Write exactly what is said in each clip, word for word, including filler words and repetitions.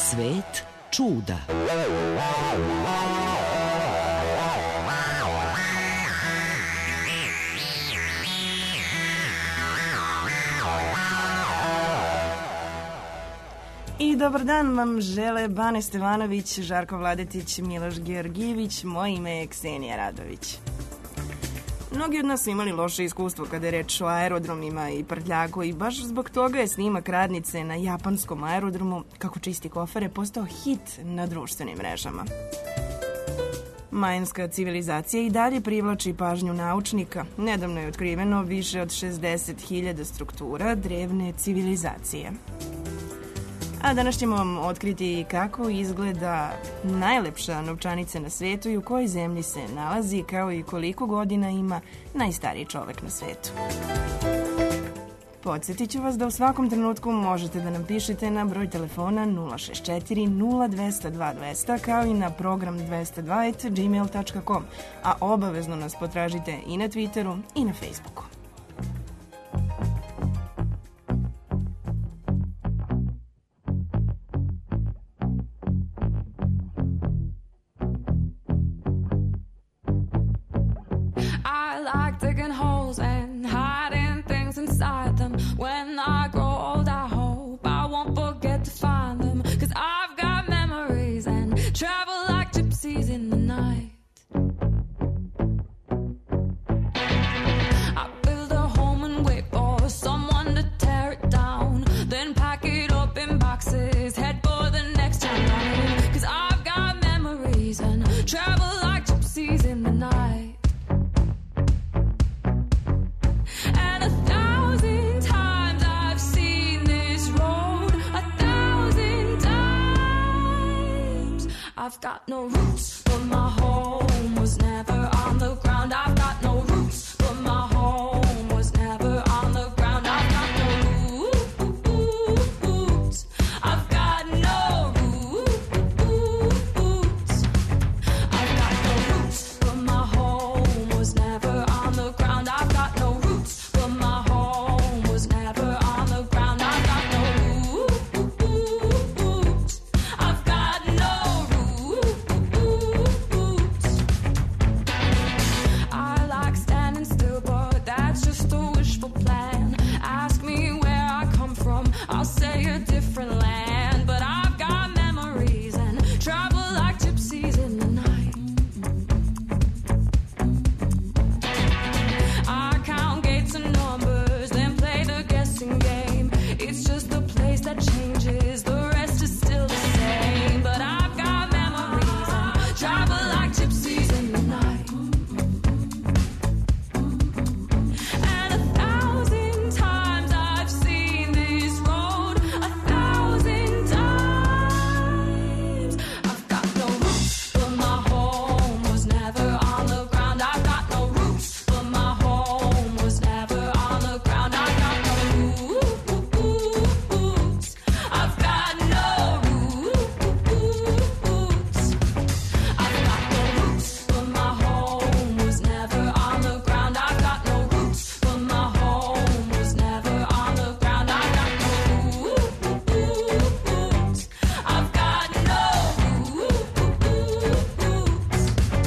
Svet čuda. I dobar dan vam žele Bane Stevanović, Žarko Vladetić, Miloš Georgijević, moje ime je Ksenija Radović. Mnogi od nas su imali loše iskustvo kada je reč o aerodromima i prtljaku i baš zbog toga je snimak radnice na japanskom aerodromu kako čisti kofere postao hit na društvenim mrežama. Majanska civilizacija i dalje privlači pažnju naučnika. Nedavno je otkriveno više od šezdeset hiljada struktura drevne civilizacije. A danas ćemo vam otkriti kako izgleda najlepša novčanica na svetu i u kojoj zemlji se nalazi, kao i koliko godina ima najstariji čovek na svetu. Podsjetit ću vas da u svakom trenutku možete da nam pišete na broj telefona nula šest četiri nula dva zero dva dva zero zero kao i na program dvesta dva at gmail dot com, a obavezno nas potražite i na Twitteru i na Facebooku. When I grow old, I hope I won't forget to find them. 'Cause I've got memories and travel like gypsies in the night. I build a home and wait for someone to tear it down. Then pack it up in boxes, head for the next town round. 'Cause I've got memories and travel like gypsies in the night. And a thousand times I've seen this road, a thousand times. I've got no roots, but my home was never on the ground. I've got no roots, but my home was never on the ground. I've got no roots. I've got no roots. I've got no roots, but my home was never on the ground. I've got no roots, but my home was never on the ground. I've got no roots. I've got no roots. I like standing still, but that's just a wishful plan. Ask me where I come from, I'll say a different land. But I've got memories and travel like gypsies in the night. I count gates and numbers, then play the guessing game. It's just the place that changes, the rest is still the same. But I've got memories and travel like gypsies in the night. And a thousand times I've seen this road, a thousand times. I've got no roots, but my home was never on the ground. I've got no roots, but my home was never on the ground. I've got no roots. I've got no roots. I've got no roots, but my home was never on the ground. I've got no roots, but my home was never on the ground. I've got no roots. I've got no roots.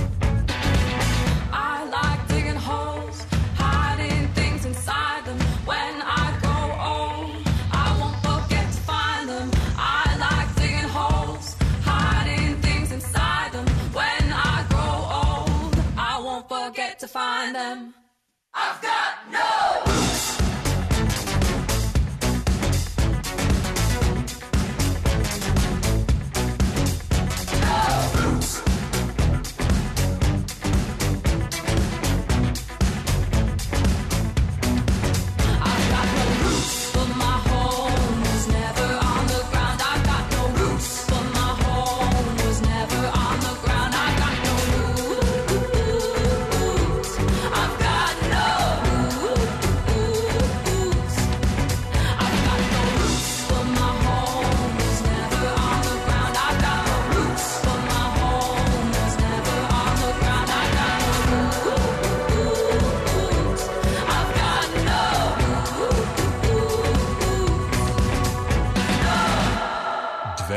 I like digging holes, hiding things inside them. When I grow old, I won't forget to find them. I like digging holes, hiding things inside them. When I grow old, I won't forget to find them. I've got no roots. No roots. I've got no roots, but my home was never on the ground. I've got no roots, but my home was never on the ground. I've got no roots. I've got no roots.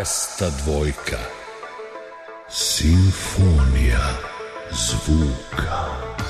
Šesta dvojka. Simfonija zvuka.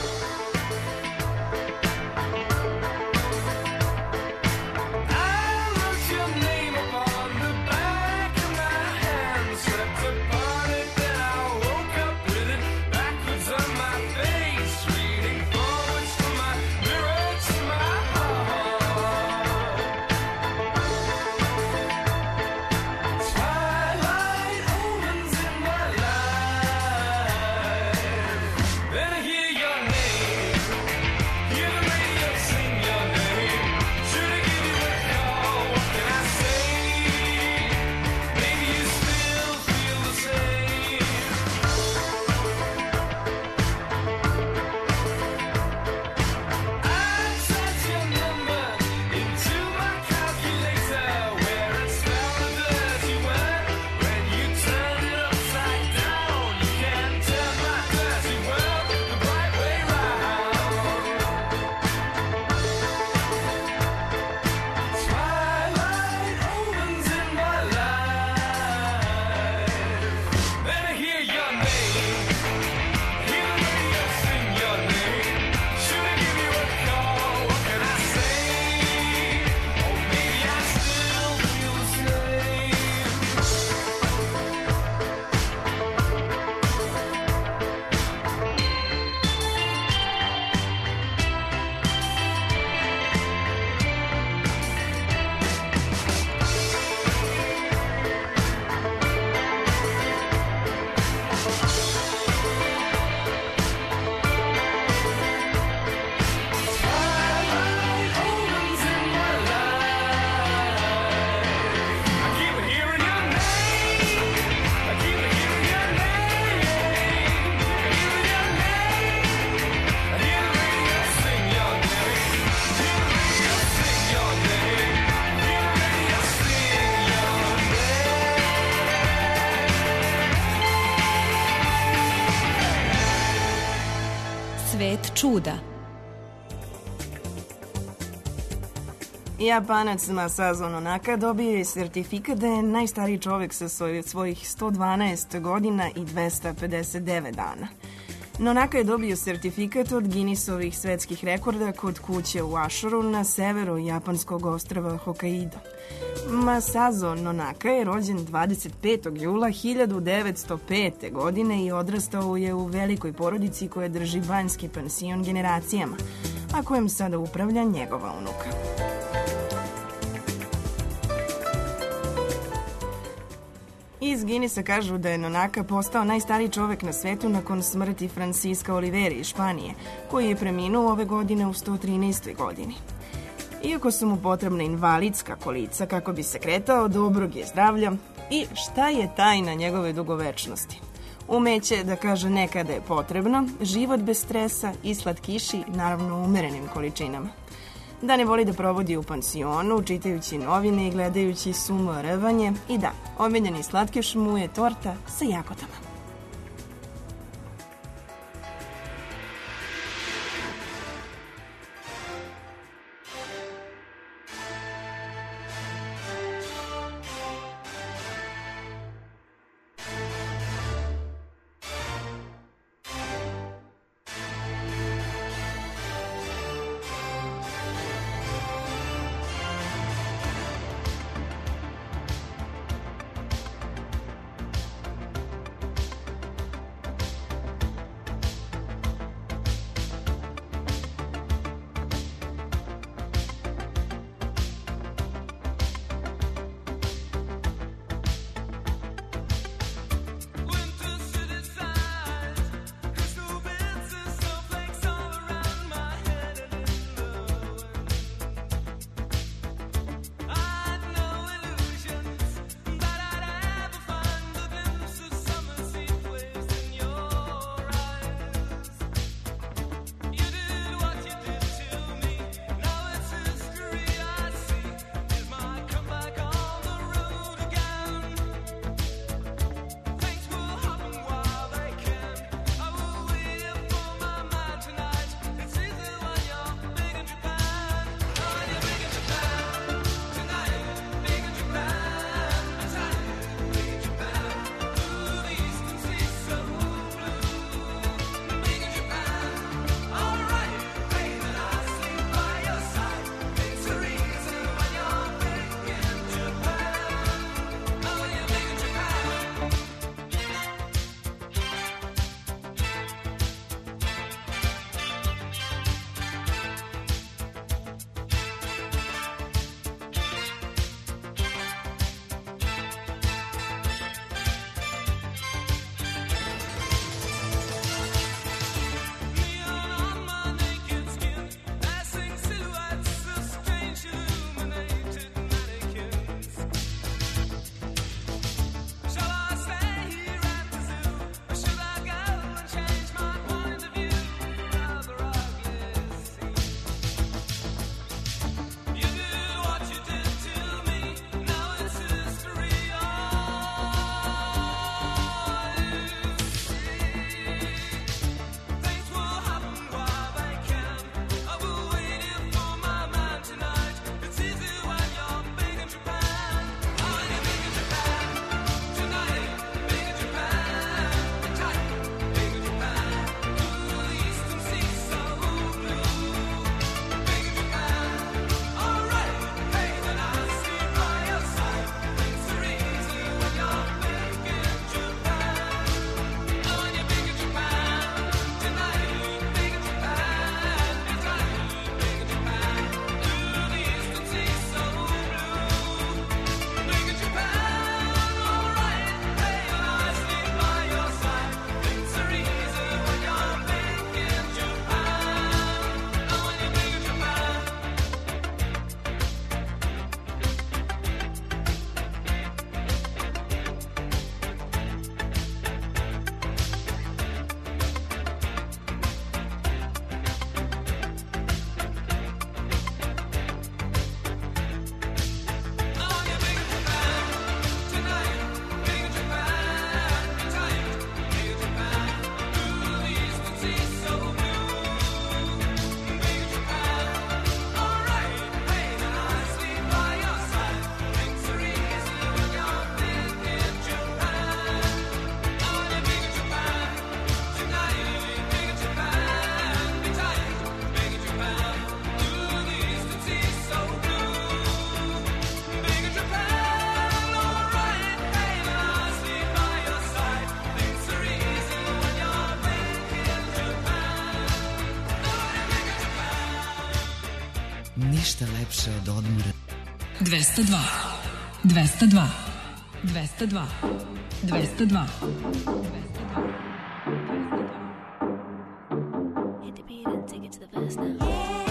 Svet čuda. Japanac Masazo Nonaka dobio je sertifikat da je najstariji čovek sa svojih sto dvanaest godina i dvesta pedeset devet dana. Nonaka je dobio sertifikat od Guinnessovih svetskih rekorda kod kuće u Ašoru na severu japanskog ostrva Hokkaido. Masazo Nonaka je rođen dvadeset petog jula hiljadu devetsto pete. godine i odrastao je u velikoj porodici koja drži banjski pansion generacijama, a kojem sada upravlja njegova unuka. Iz Guinnessa kažu da je Nonaka postao najstariji čovek na svetu nakon smrti Francisca Oliveri iz Španije, koji je preminuo ove godine u sto trinaestoj. godini. Iako su mu potrebna invalidska kolica kako bi se kretao, dobrog je zdravlja i šta je tajna njegove dugovečnosti? Umeće da kaže ne kada je potrebno, život bez stresa i slatkiši, naravno u umerenim količinama. Da ne voli da provodi u pansionu, čitajući novine i gledajući sumorevanje. I da, omiljeni slatkiš mu je torta sa jagodama. Ništa lepše od odmora. dvesta dva. dvesta dva. dvesta dva. dvesta dva. Hit the beat and take it to the verse now.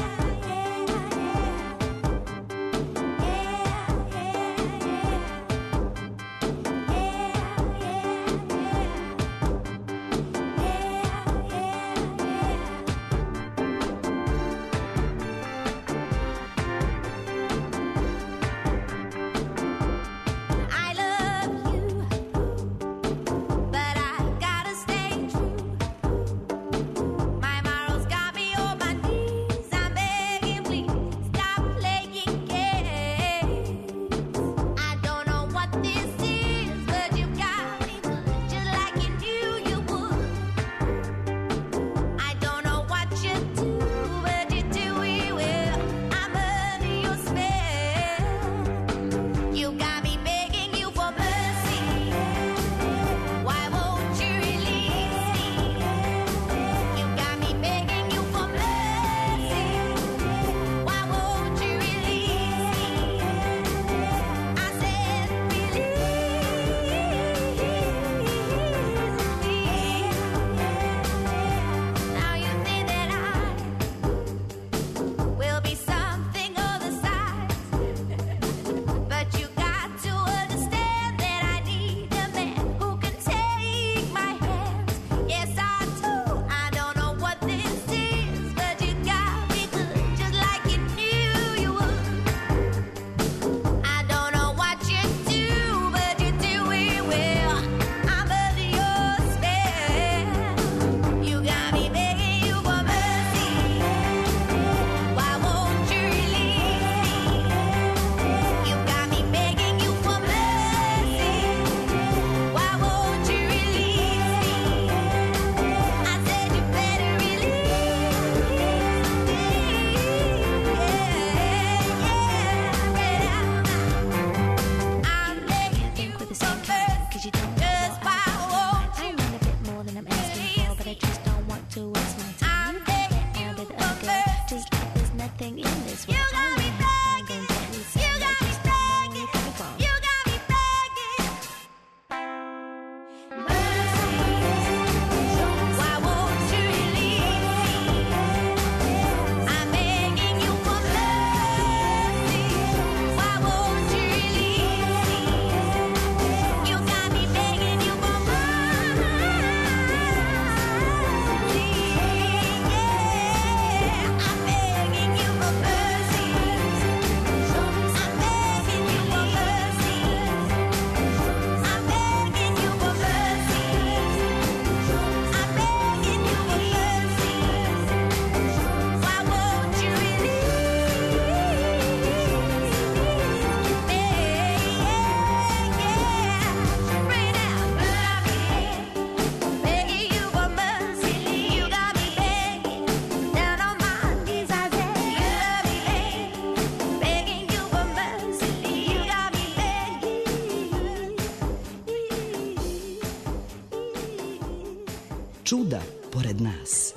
Čuda pored nas.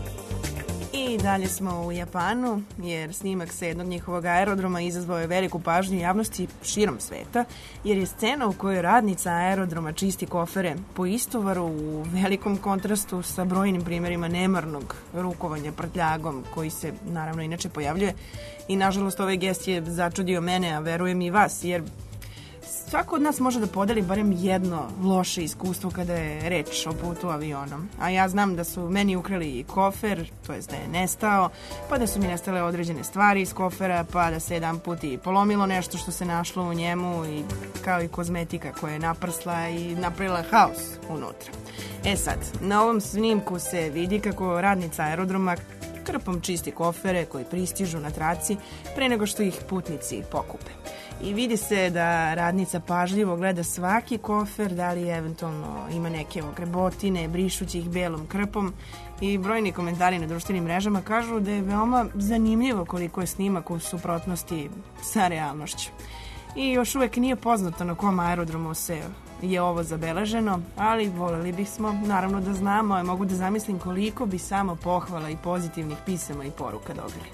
I dalje smo u Japanu, jer snimak sa jednog njihovog aerodroma izazvao je veliku pažnju javnosti širom sveta, jer je scena u kojoj radnica aerodroma čisti kofere po istovaru u velikom kontrastu sa brojnim primjerima nemarnog rukovanja prtljagom, koji se naravno inače pojavljuje. I nažalost ovaj gest je začudio mene, a verujem i vas, jer Svako od nas može da podeli barem jedno loše iskustvo kada je reč o putu avionom. A ja znam da su meni ukrali i kofer, to jest da je nestao, pa da su mi nestale određene stvari iz kofera, pa da se jedan put i polomilo nešto što se našlo u njemu, i kao i kozmetika koja je naprsla i napravila haos unutra. E sad, na ovom snimku se vidi kako radnica aerodroma krpom čisti kofere koji pristižu na traci pre nego što ih putnici pokupe. I vidi se da radnica pažljivo gleda svaki kofer, da li eventualno ima neke ogrebotine, brišući ih belom krpom, i brojni komentari na društvenim mrežama kažu da je veoma zanimljivo koliko je snimak u suprotnosti sa realnošću. I još uvek nije poznato na kom aerodromu se je ovo zabeleženo, ali voljeli bismo naravno da znamo, a mogu da zamislim koliko bi samo pohvala i pozitivnih pisama i poruka dobili.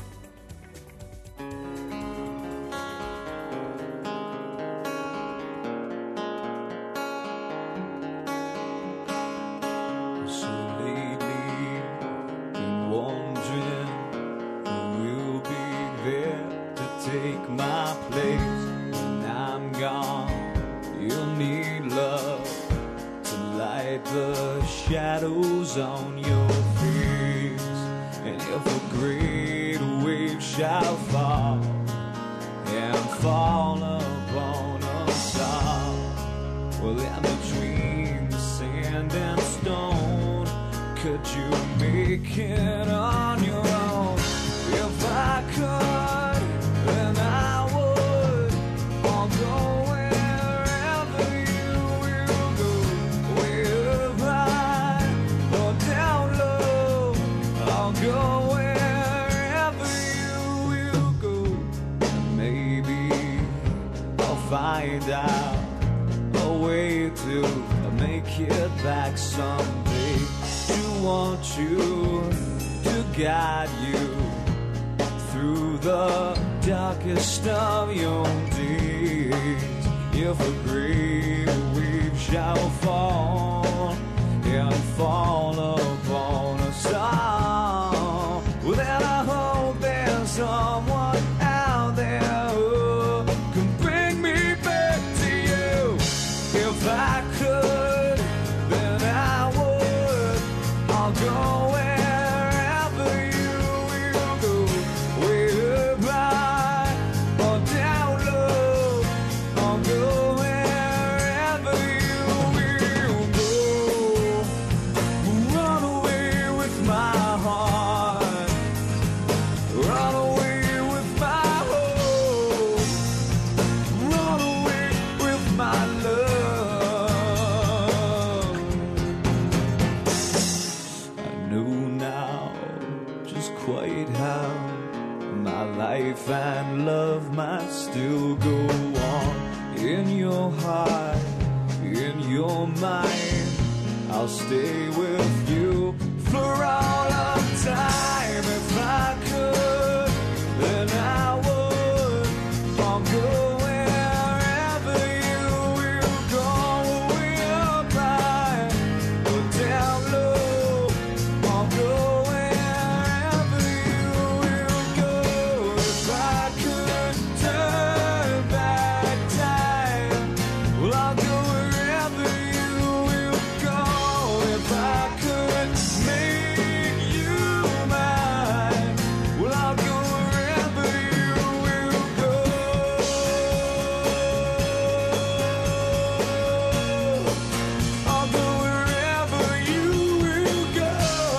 Shadows on your face, and if a great wave shall fall and fall upon us all, well, in between the sand and stone, could you make it on your own? If I could, then I would. I'll go. Find out a way to make it back someday. To want you to guide you through the darkest of your days. If a great wave shall fall and fall upon us all, well, then I hope there's someone out there who can bring me back to you. If I could, then I would. I'll go wherever you will go, way up high or down low. I'll go wherever you will go. Run away with my heart, run away with my hope, run away with my love. I know now just quite how my life and love might still go on. In your heart, in your mind, I'll stay with you for all of time. If I could, then I would. I'll go wherever you will go, way up high or down low. I'll go wherever you will go. If I could turn back time, well, I'll go wherever you will go. If I could make you mine, well, I'll go wherever you will go. I'll go wherever you will go.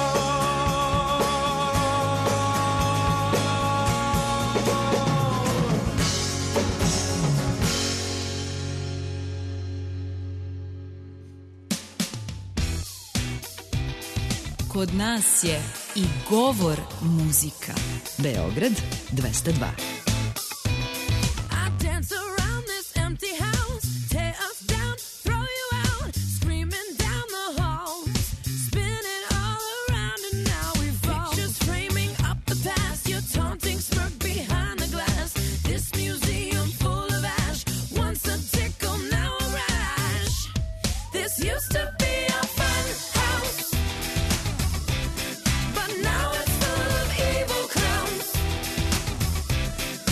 Kod nas je i govor muzika. Beograd dvesta dva. I dance around this empty house, tear us down, throw you out, screaming down the halls, spinning all around, and now we fall. Pictures framing up the past, your taunting smirk behind the glass. This museum full of ash, once a tickle, now a rash. This used to be a fun house, but now it's full of evil clowns.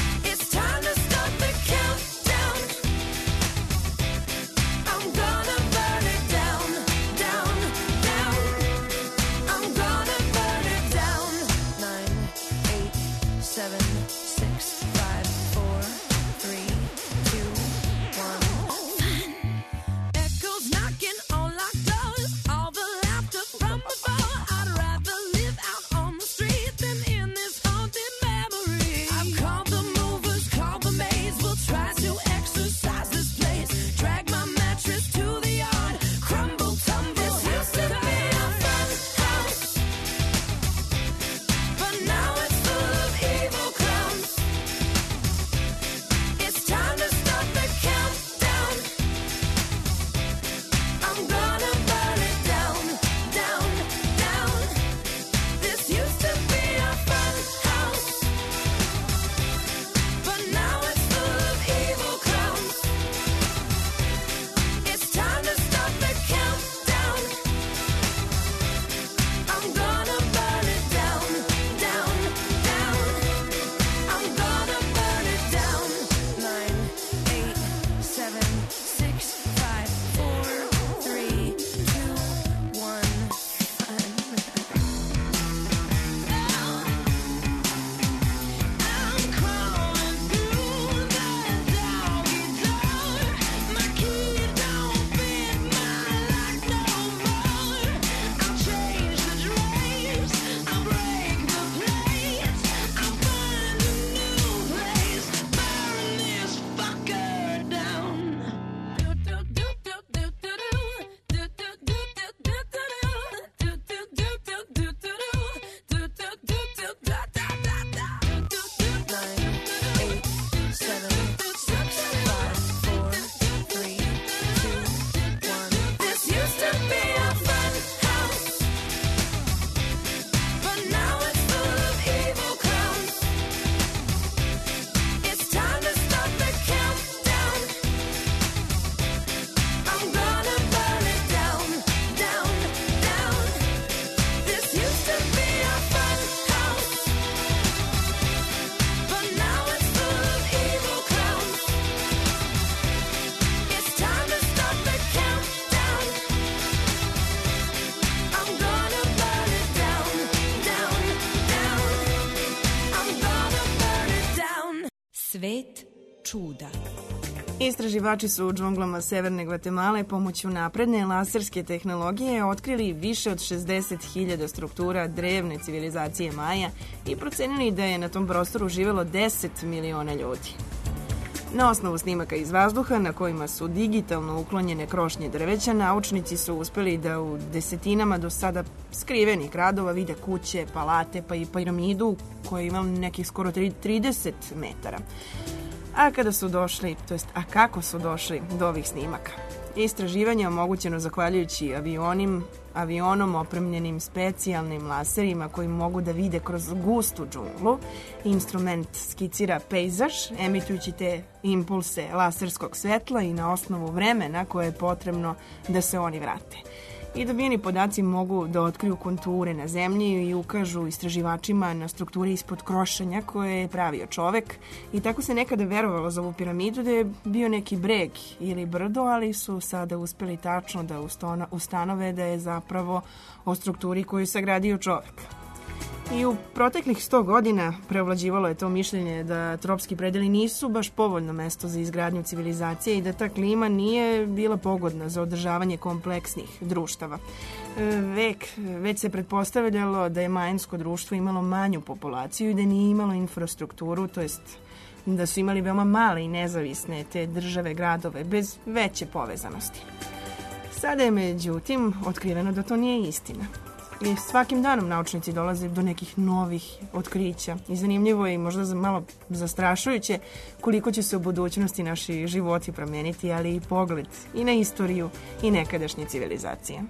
Svet čuda. Istraživači su u džunglama Severne Gvatemale pomoću napredne laserske tehnologije otkrili više od šezdeset hiljada struktura drevne civilizacije Maja i procenili da je na tom prostoru živelo deset miliona ljudi. Na osnovu snimaka iz vazduha na kojima su digitalno uklonjene krošnje drveća, naučnici su uspeli da u desetinama do sada skrivenih gradova vide kuće, palate pa i piramidu koja ima nekih skoro trideset metara. A kada su došli, to jest, a kako su došli do ovih snimaka? Istraživanje je omogućeno zahvaljujući avionim, avionom opremljenim specijalnim laserima koji mogu da vide kroz gustu džunglu. Instrument skicira pejzaž, emitujući te impulse laserskog svetla i na osnovu vremena koje je potrebno da se oni vrate. I dobijeni podaci mogu da otkriju konture na zemlji i ukažu istraživačima na strukture ispod krošenja koje je pravio čovek. I tako se nekada verovalo za ovu piramidu da je bio neki breg ili brdo, ali su sada uspeli tačno da ustanove da je zapravo o strukturi koju je sagradio čovek. I u proteklih sto godina preovlađivalo je to mišljenje da tropski predeli nisu baš povoljno mesto za izgradnju civilizacije i da ta klima nije bila pogodna za održavanje kompleksnih društava. Vek, već se pretpostavljalo da je majansko društvo imalo manju populaciju i da nije imalo infrastrukturu, to jest da su imali veoma male i nezavisne te države, gradove, bez veće povezanosti. Sada je međutim otkriveno da to nije istina. I svakim danom naučnici dolaze do nekih novih otkrića i zanimljivo je i možda malo zastrašujuće koliko će se u budućnosti naši životi promijeniti, ali i pogled i na istoriju i nekadašnje civilizacije.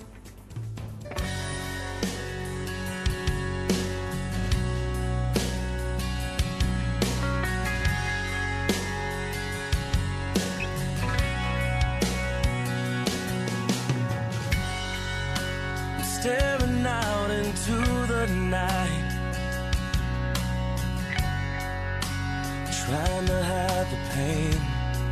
Staring out into the night, trying to hide the pain.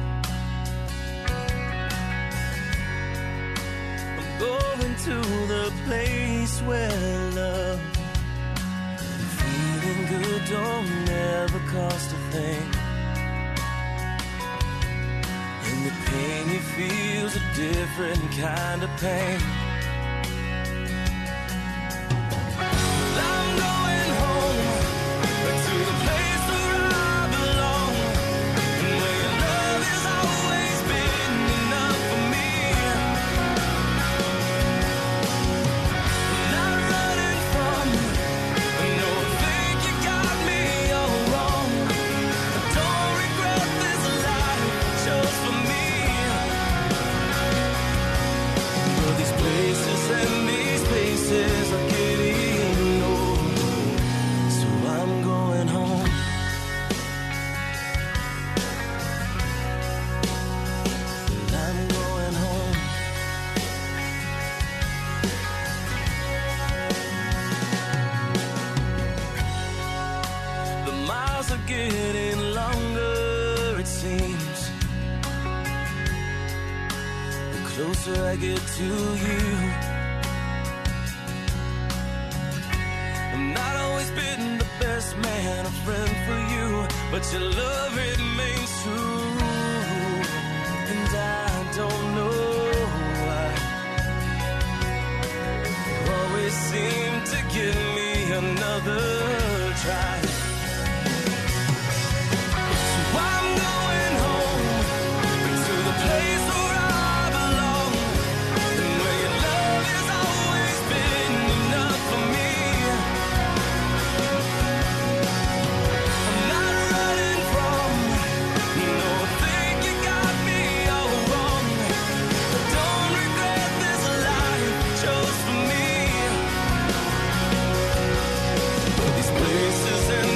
I'm going to the place where love and feeling good don't ever cost a thing. And the pain you feel's a different kind of pain. Getting longer, it seems. The closer I get to you, I'm not always been the best man, a friend for you, but your love remains true. And I don't know why you always seem to give me another try. Places and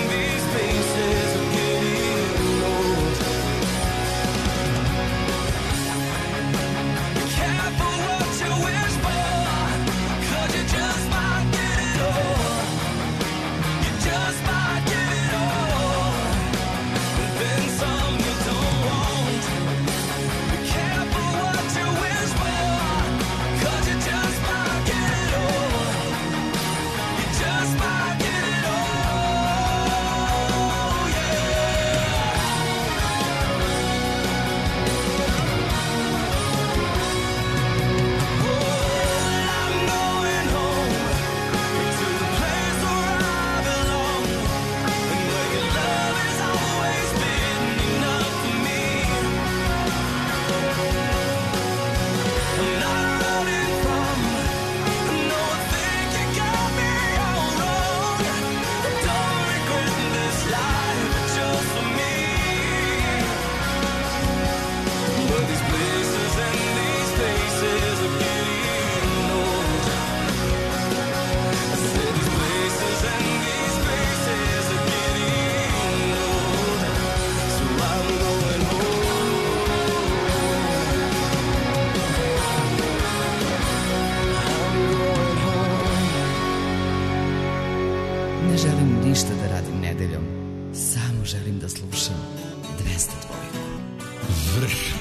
Ne želim ništa da radim nedeljom. Samo želim da slušam dvesta dva. Vrh.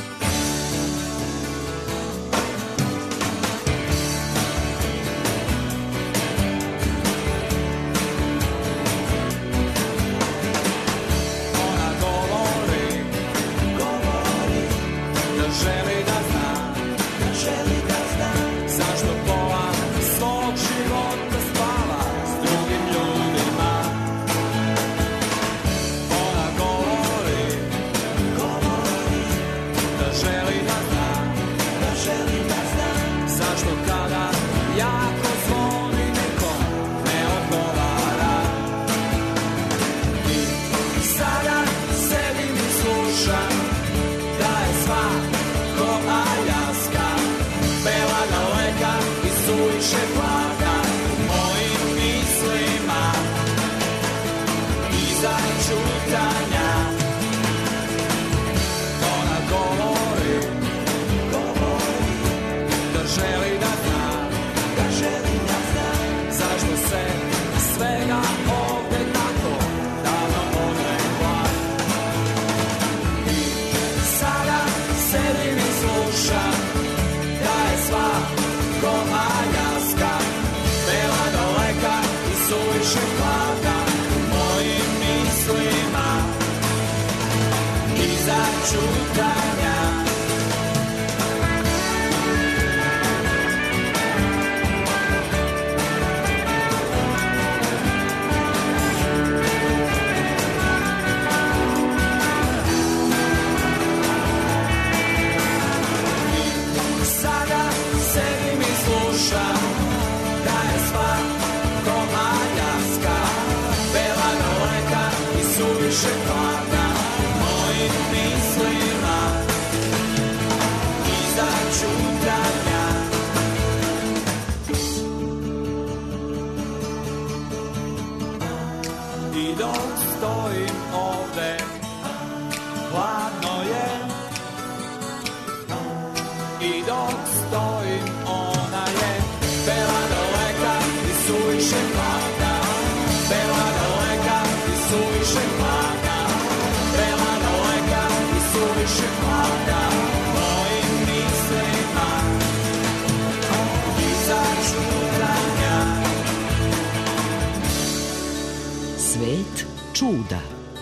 Svet čuda.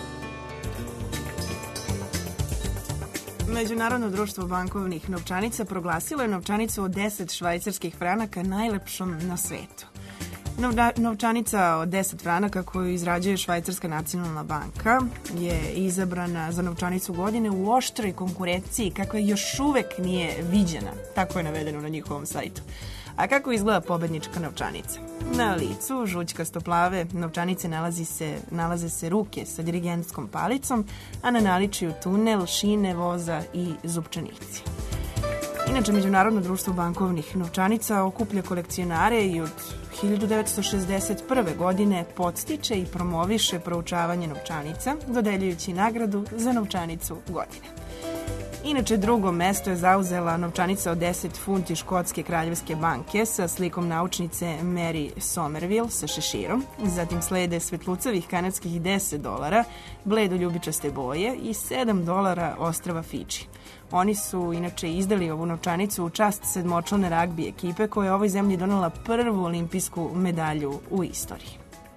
Međunarodno društvo bankovnih novčanica proglasilo je novčanicu od deset švajcarskih franaka najlepšom na svetu. Novčanica od deset franaka koju izrađuje Švajcarska nacionalna banka je izabrana za novčanicu godine u oštroj konkurenciji kakva još uvek nije viđena. Tako je navedeno na njihovom sajtu. A kako izgleda pobednička novčanica? Na licu žućkasto plave novčanice nalazi se, nalaze se ruke sa dirigentskom palicom, a na naličiju tunel, šine voza i zupčanici. Inače, Međunarodno društvo bankovnih novčanica okuplja kolekcionare i od hiljadu devetsto šezdeset prve. godine podstiče i promoviše proučavanje novčanica, dodeljujući nagradu za novčanicu godine. Inače, drugo mesto je zauzela novčanica od deset funti Škotske kraljevske banke sa slikom naučnice Mary Somerville sa šeširom. Zatim slede svetlucavih kanadskih deset dolara, bledo ljubičaste boje i sedam dolara ostrava Fidži. Oni su inače izdali ovu novčanicu u čast sedmočlane ragbi ekipe koja je ovoj zemlji donela prvu olimpijsku medalju u istoriji.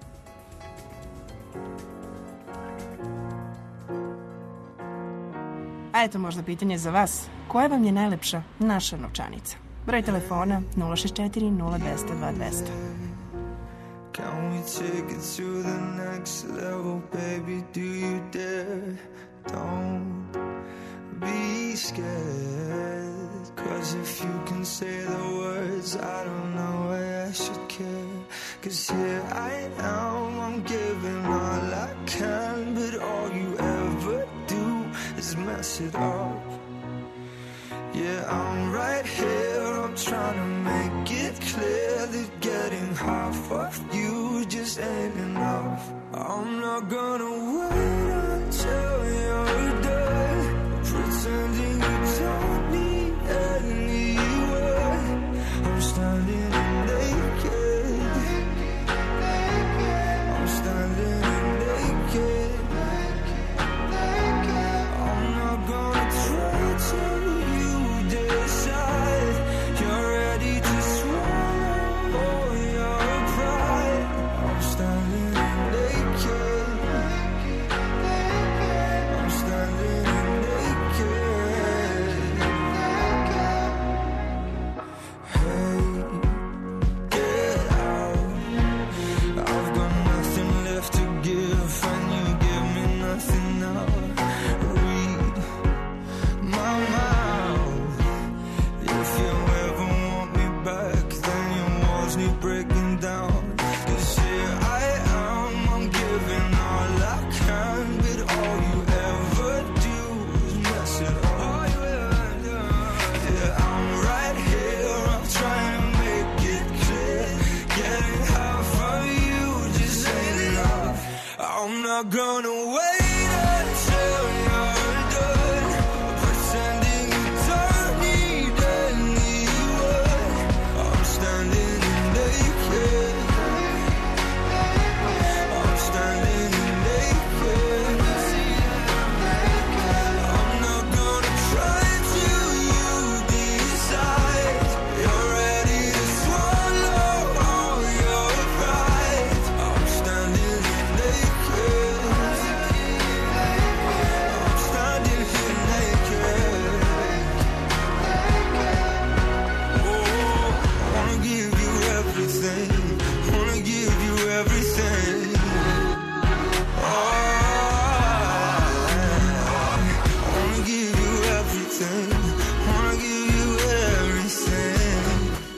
A eto možda pitanje za vas. Koja vam je najlepša naša novčanica? Broj telefona nula šest četiri nula dva zero dva dva zero. Can we take it to the next level, baby? Do you dare? Don't be scared. Cause if you can say the words, I don't know why I should care. Cause here I am, I'm giving all I can, but all you ever do is mess it up. Yeah, I'm right here, I'm trying to make it clear that getting half of you just ain't enough. I'm not gonna wait until you're done pretending you don't need anyone. I'm standing naked. not gonna wait until you're done pretending you don't need anyone. I'm standing naked. I'm standing naked. I'm not gonna try till you decide you're ready to swallow all your pride. I'm standing naked. I'm standing here naked. Oh, I wanna give you everything. Wanna give you everything. Oh, I wanna give you everything. Wanna give you everything.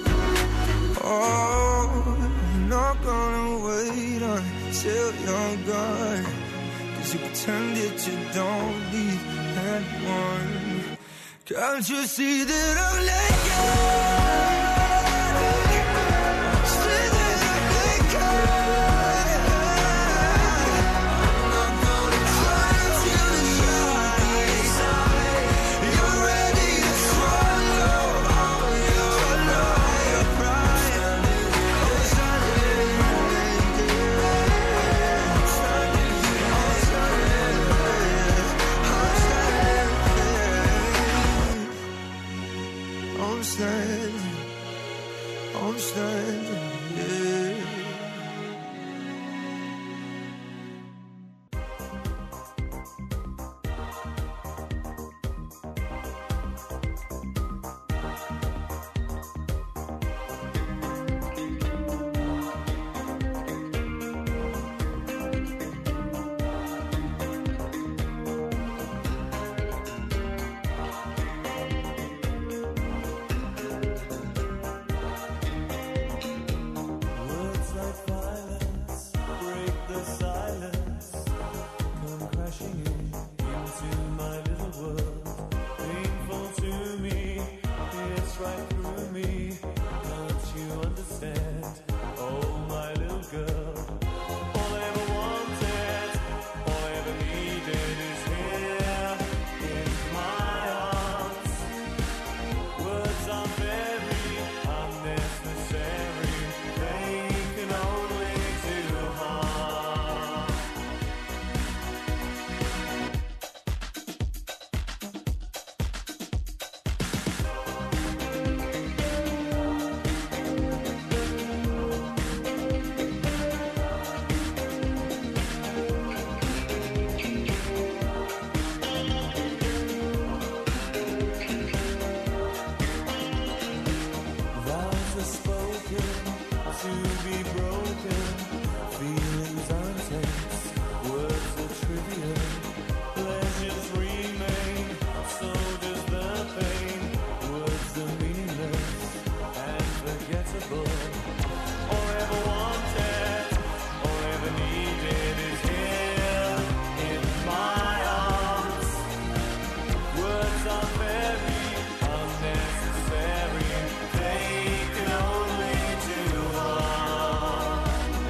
Oh, I'm not gonna wait until you're gone, 'cause you pretended you don't need anyone. Can't you see that I'm naked? See that I'm naked. I'm not gonna try till you decide you're ready to swallow all your your pride. I'm standing naked. I'm standing here. I'm standing I'm standing, I'm standing, yeah. Words like violence break the silence, come crashing in into my little world. Painful to me, it's right through me. Don't you understand? Oh, my little girl. All I ever wanted, all I ever needed is here in my arms. Words are very unnecessary. They can only do harm. Vows are spoken to be broken. Feelings are intense, words are trivial. Pleasures remain, so does the pain. Words are meaningless and forgettable. All I ever wanted, all I ever needed is here in my arms. Words are very unnecessary. They can only do harm.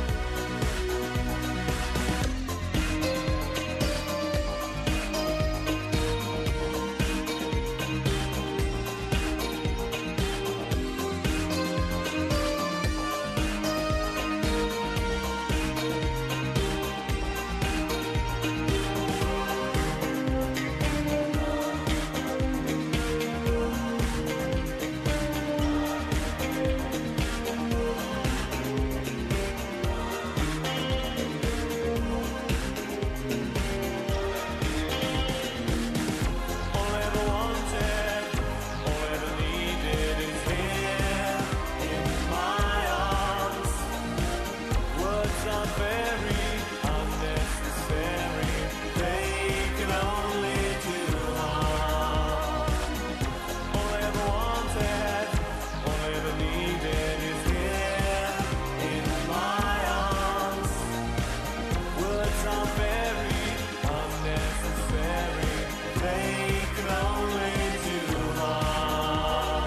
All I ever wanted, all I ever needed is here in my arms. Words are very unnecessary. They can only do harm. All I ever wanted, all I ever needed is here in my arms. Words are very unnecessary. They can only do harm.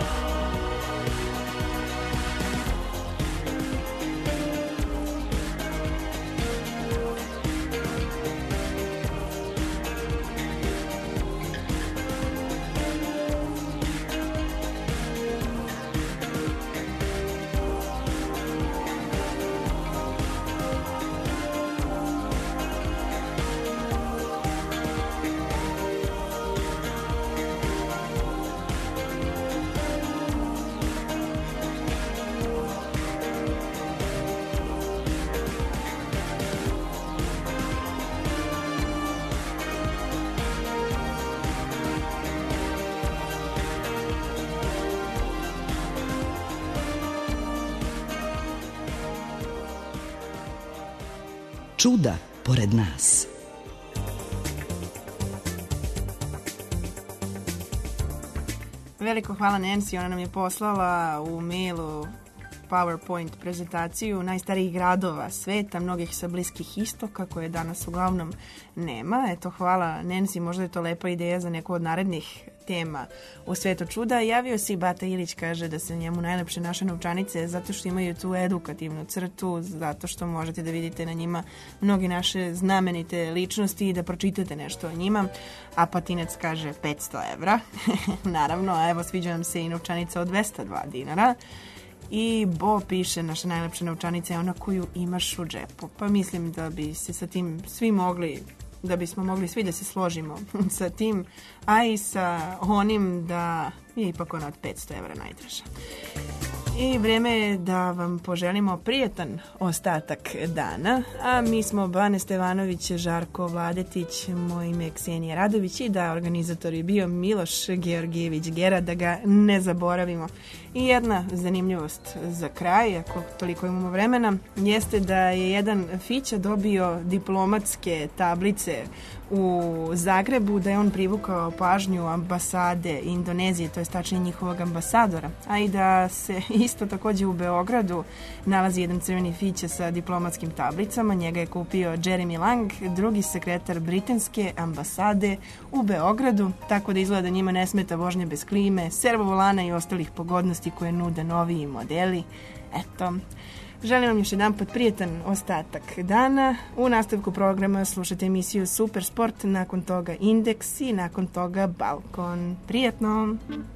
čuda pored nas. Veliko hvala Nancy, ona nam je poslala u mailu PowerPoint prezentaciju najstarijih gradova sveta, mnogih sa Bliskih istoka, koje danas uglavnom nema. Eto, hvala Nancy, možda je to lepa ideja za neku od narednih tema u Svetu čuda. Javio se i Bata Ilić, kaže da se njemu najlepše naše novčanice zato što imaju tu edukativnu crtu, zato što možete da vidite na njima mnogi naše znamenite ličnosti i da pročitate nešto o njima. A Patinac kaže petsto evra. Naravno, a evo sviđa nam se i novčanica od dvesta dva dinara. I Bo piše, naša najlepša novčanica je ona koju imaš u džepu. Pa mislim da bi se sa tim svi mogli, da bismo mogli svi da se složimo sa tim, a i sa onim da je ipak ona od petsto evra najdraža. I vreme je da vam poželimo prijetan ostatak dana, a mi smo Bane Stevanović, Žarko Vladetić, moje ime je Ksenija Radović i da organizator je bio Miloš Georgijević Gera, da ga ne zaboravimo. I jedna zanimljivost za kraj, ako toliko imamo vremena, jeste da je jedan Fića dobio diplomatske tablice u Zagrebu, da je on privukao pažnju ambasade Indonezije, to je tačnije njihovog ambasadora, a i da se isto takođe u Beogradu nalazi jedan crveni Fića sa diplomatskim tablicama. Njega je kupio Jeremy Lang, drugi sekretar britanske ambasade u Beogradu, tako da izgleda da njima ne smeta vožnja bez klime, servo volana i ostalih pogodnosti koje nude noviji modeli. Eto, želim vam još jedan pot prijetan ostatak dana. U nastavku programa slušate emisiju Super Sport, nakon toga Indeks i nakon toga Balkon. Prijetno!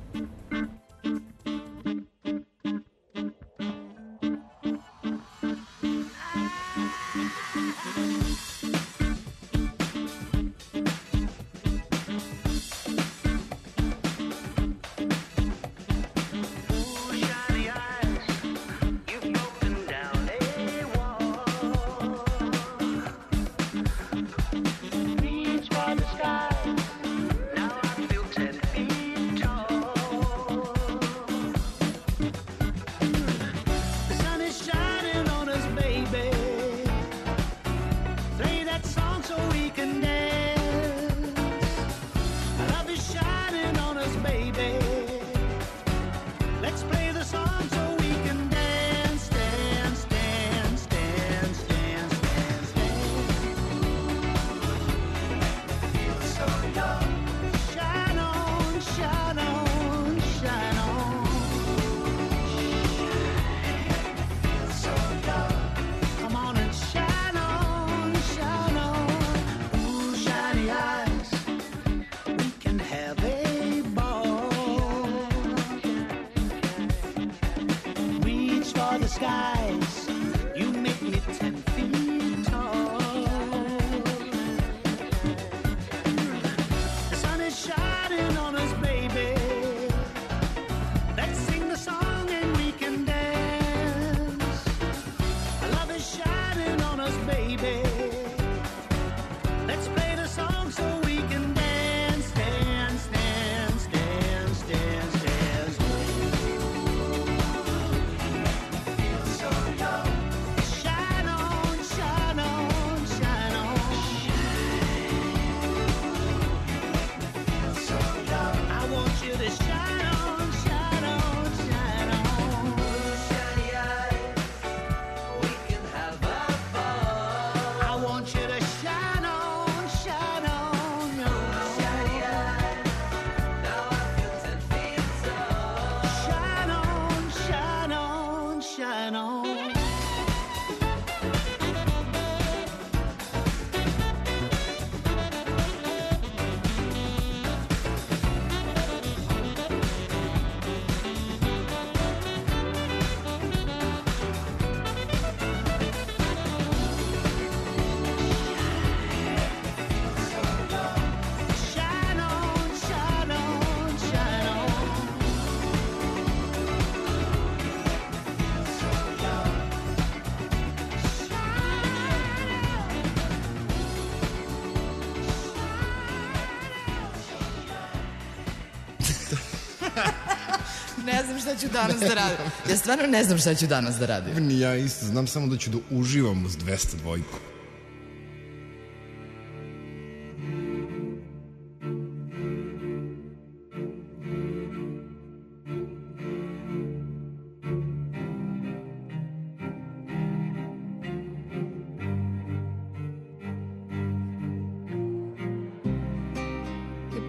Ne znam šta ću danas da radim. Ja stvarno ne znam šta ću danas da radim. Ni ja isto, znam samo da ću da uživam uz dvesta dvojku.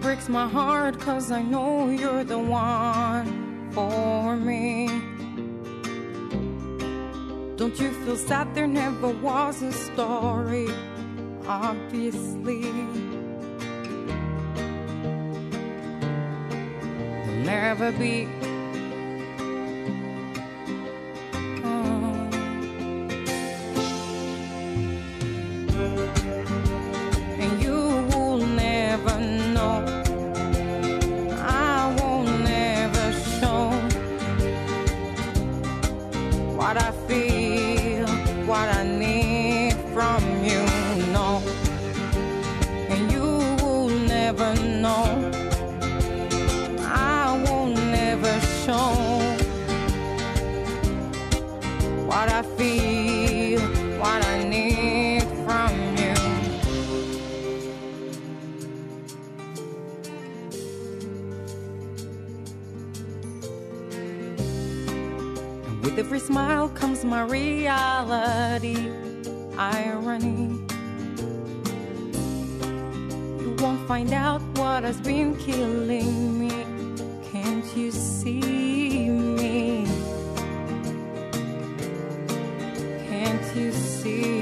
breaks my heart, 'cause I know you're the one for me. Don't you feel sad? There never was a story, obviously. There'll never be. With every smile comes my reality, irony. You won't find out what has been killing me. Can't you see me? Can't you see?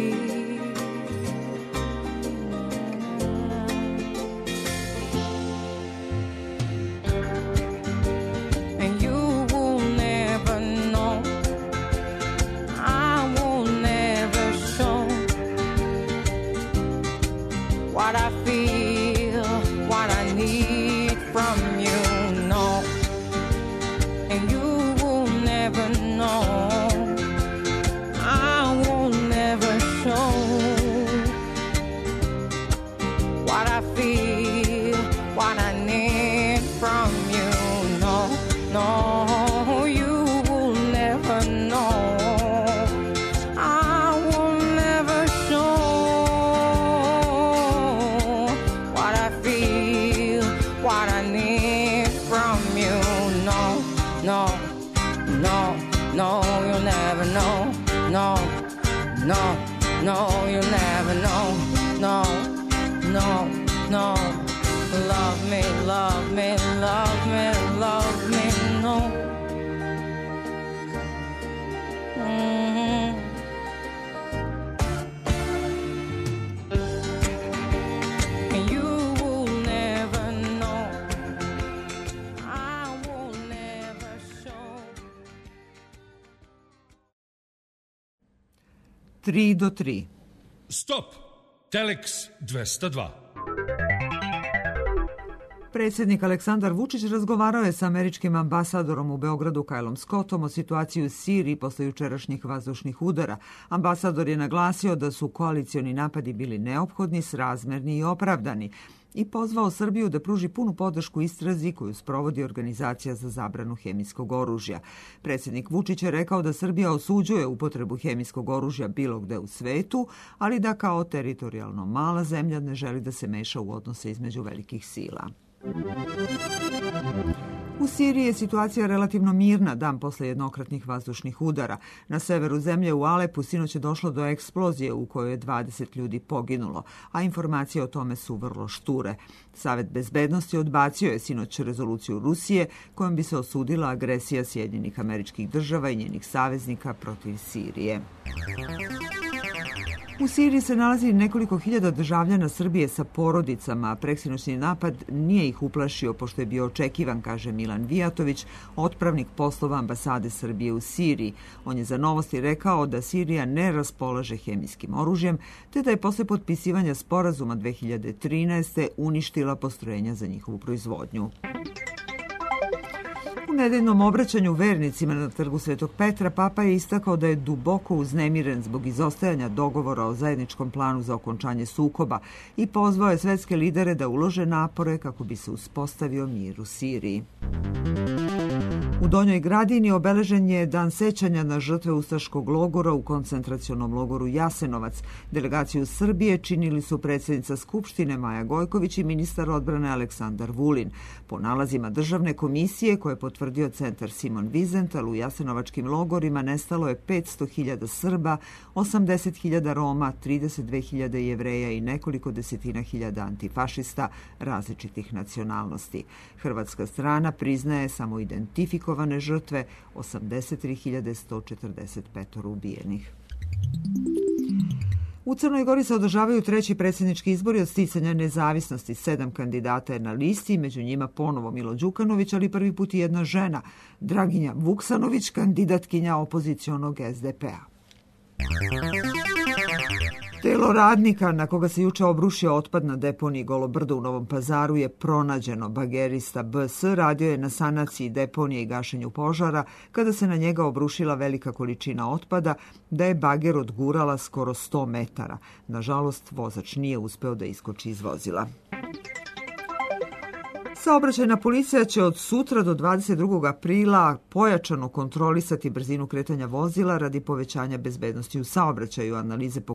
tri do tri. Stop! Telex dvesta dva. Predsjednik Aleksandar Vučić razgovarao je sa američkim ambasadorom u Beogradu Kylom Scottom o situaciji u Siriji posle jučerašnjih vazdušnih udara. Ambasador je naglasio da su koalicioni napadi bili neophodni, srazmerni i opravdani i pozvao Srbiju da pruži punu podršku istrazi koju sprovodi Organizacija za zabranu hemijskog oružja. Predsjednik Vučić je rekao da Srbija osuđuje upotrebu hemijskog oružja bilo gde u svetu, ali da kao teritorijalno mala zemlja ne želi da se meša u odnose između velikih sila. U Siriji je situacija relativno mirna dan posle jednokratnih vazdušnih udara. Na severu zemlje u Alepu sinoć je došlo do eksplozije u kojoj je dvadeset ljudi poginulo, a informacije o tome su vrlo šture. Savet bezbednosti odbacio je sinoć rezoluciju Rusije kojom bi se osudila agresija Sjedinjenih Američkih Država i njenih saveznika protiv Sirije. U Siriji se nalazi nekoliko hiljada državljana Srbije sa porodicama, a preksinoćni napad nije ih uplašio pošto je bio očekivan, kaže Milan Vijatović, otpravnik poslova ambasade Srbije u Siriji. On je za Novosti rekao da Sirija ne raspolaže hemijskim oružjem, te da je posle potpisivanja sporazuma dve hiljade trinaeste. uništila postrojenja za njihovu proizvodnju. U nedeljnom obraćanju vernicima na trgu Svetog Petra Papa je istakao da je duboko uznemiren zbog izostajanja dogovora o zajedničkom planu za okončanje sukoba i pozvao je svetske lidere da ulože napore kako bi se uspostavio mir u Siriji. U Donjoj Gradini obeležen je dan sećanja na žrtve ustaškog logora u koncentracionom logoru Jasenovac. Delegaciju Srbije činili su predsjednica Skupštine Maja Gojković i ministar odbrane Aleksandar Vulin. Po nalazima državne komisije koje je potvrdio centar Simon Wiesenthal, u jasenovačkim logorima nestalo je petsto hiljada Srba, osamdeset hiljada Roma, trideset dve hiljade Jevreja i nekoliko desetina hiljada antifašista različitih nacionalnosti. Hrvatska strana priznaje samo identifikovane žrtve, osamdeset tri hiljade sto četrdeset pet ubijenih. U Crnoj Gori se održavaju treći predsjednički izbori od sticanja nezavisnosti. Sedam kandidata je na listi, među njima ponovo Milo Đukanović, ali prvi put i jedna žena, Draginja Vuksanović, kandidatkinja opozicionog S D P-a. Telo radnika na koga se juče obrušio otpad na deponiji Golo brdo u Novom Pazaru je pronađeno. Bagerista B S radio je na sanaciji deponije i gašenju požara kada se na njega obrušila velika količina otpada, da je bager odgurala skoro sto metara. Nažalost, vozač nije uspeo da iskoči iz vozila. Saobraćajna policija će od sutra do dvadeset drugog aprila pojačano kontrolisati brzinu kretanja vozila radi povećanja bezbednosti u saobraćaju. Analize